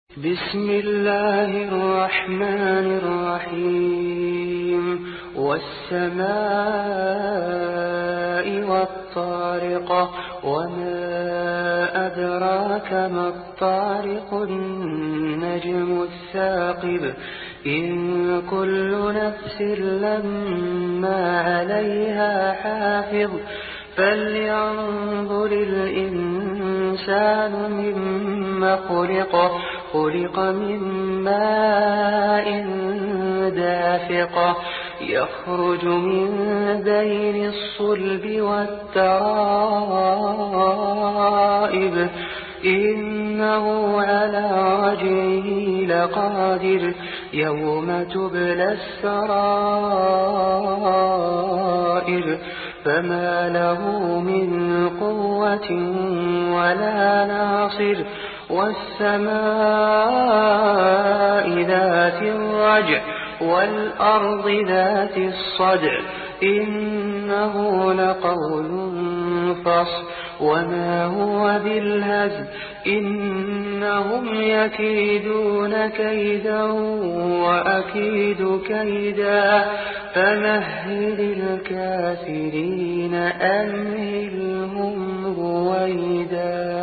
بسم الله الرحمن الرحيم والسماء والطارق وما أدراك ما الطارق النجم الثاقب إن كل نفس لما عليها حافظ فلينظر الإنسان مما خلق من ماء دافق يخرج من بين الصلب والترائب إنه على رجعه لقادر يوم تبلى السرائر فما له من قوة ولا ناصر والسماء ذات الرجع والأرض ذات الصدع إنه لقول فصل وما هو بالهزل إنهم يكيدون كيدا وأكيد كيدا فمهل الكافرين أمهلهم رويدا.